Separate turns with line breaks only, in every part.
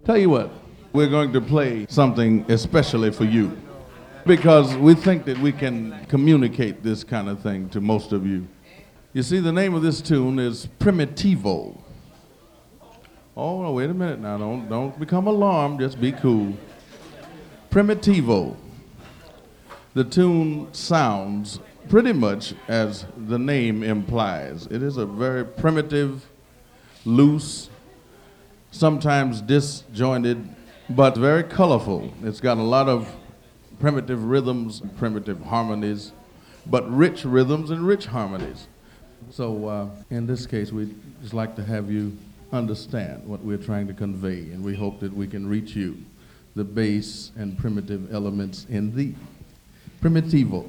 Tell you what, we're going to play something especially for you because we think that we can communicate this kind of thing to most of you. You see, the name of this tune is Primitivo. Oh, no, wait a minute now. Don't become alarmed. Just be cool. Primitivo. The tune sounds pretty much as the name implies. It is a very primitive, loose, sometimes disjointed, but very colorful. It's got a lot of primitive rhythms, primitive harmonies, but rich rhythms and rich harmonies. So in this case, we'd just like to have you understand what we're trying to convey, and we hope that we can reach you the bass and primitive elements in the Primitivo.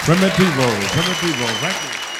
Primitivo, Primitivo, thank you.